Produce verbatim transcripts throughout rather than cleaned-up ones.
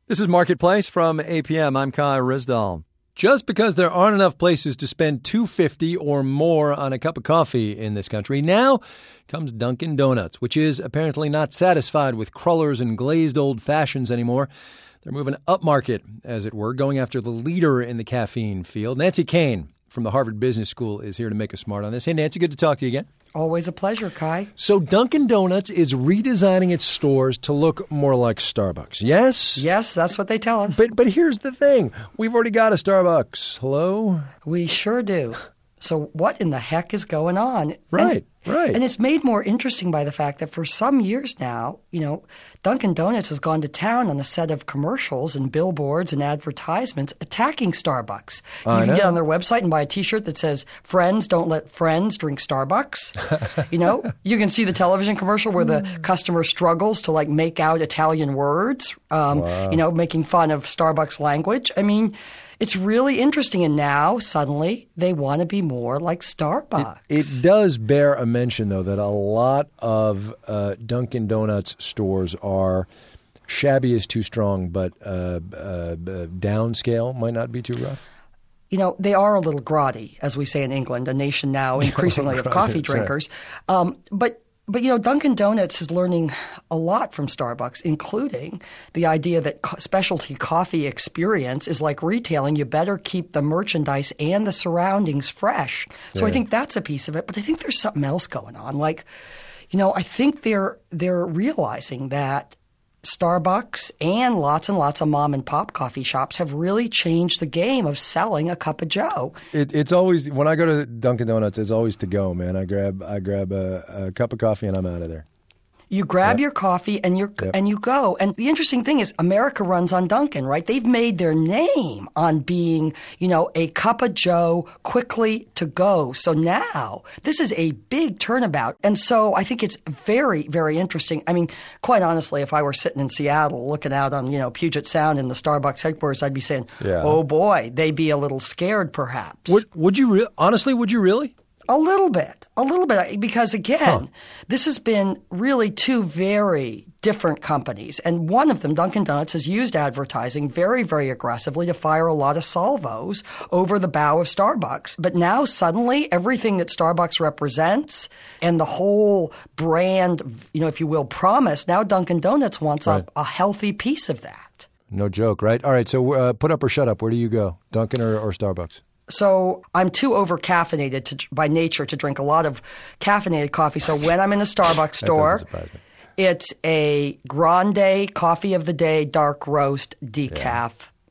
This is Marketplace from A P M. I'm Kai Risdall. Just because there aren't enough places to spend two hundred fifty dollars or more on a cup of coffee in this country, now comes Dunkin' Donuts, which is apparently not satisfied with crullers and glazed old fashions anymore. They're moving upmarket, as it were, going after the leader in the caffeine field. Nancy Koehn from the Harvard Business School is here to make us smart on this. Hey, Nancy, good to talk to you again. Always a pleasure, Kai. So Dunkin' Donuts is redesigning its stores to look more like Starbucks, yes? Yes, that's what they tell us. But but here's the thing. We've already got a Starbucks. Hello? We sure do. So what in the heck is going on? Right, and, right. And it's made more interesting by the fact that for some years now, you know, Dunkin' Donuts has gone to town on a set of commercials and billboards and advertisements attacking Starbucks. You I can know. get on their website and buy a T-shirt that says, "Friends, don't let friends drink Starbucks." You know, you can see the television commercial where the customer struggles to, like, make out Italian words, um, Wow. you know, making fun of Starbucks language. I mean, it's really interesting. And now, suddenly, they want to be more like Starbucks. It, it does bear a mention, though, that a lot of uh, Dunkin' Donuts stores are shabby is too strong, but uh, uh, uh, downscale might not be too rough. You know, they are a little grotty, as we say in England, a nation now increasingly of coffee drinkers. Um, but, but, you know, Dunkin' Donuts is learning a lot from Starbucks, including the idea that co- specialty coffee experience is like retailing. You better keep the merchandise and the surroundings fresh. So Yeah. I think that's a piece of it. But I think there's something else going on. Like, you know, I think they're they're realizing that Starbucks and lots and lots of mom and pop coffee shops have really changed the game of selling a cup of joe. It, it's always when I go to Dunkin' Donuts, it's always to go, man. I grab I grab a, a cup of coffee and I'm out of there. You grab Yep. your coffee and you Yep. and you go. And the interesting thing is America runs on Dunkin', right? They've made their name on being, you know, a cup of joe quickly to go. So now this is a big turnabout. And so I think it's very, very interesting. I mean, quite honestly, if I were sitting in Seattle looking out on, you know, Puget Sound in the Starbucks headquarters, I'd be saying, Yeah. oh boy, they'd be a little scared perhaps. Would would you re- honestly? Would you really? A little bit, a little bit, because again, Huh. this has been really two very different companies. And one of them, Dunkin' Donuts, has used advertising very, very aggressively to fire a lot of salvos over the bow of Starbucks. But now suddenly everything that Starbucks represents and the whole brand, you know, if you will, promise, now Dunkin' Donuts wants Right. a, a healthy piece of that. No joke, right? All right, so uh, put up or shut up. Where do you go, Dunkin' or, or Starbucks? So I'm too over caffeinated to, by nature to drink a lot of caffeinated coffee. So when I'm in a Starbucks store, That doesn't surprise me. it's a grande coffee of the day, dark roast, decaf. Yeah.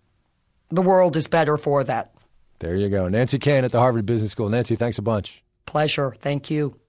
The world is better for that. There you go. Nancy Koehn at the Harvard Business School. Nancy, thanks a bunch. Pleasure. Thank you.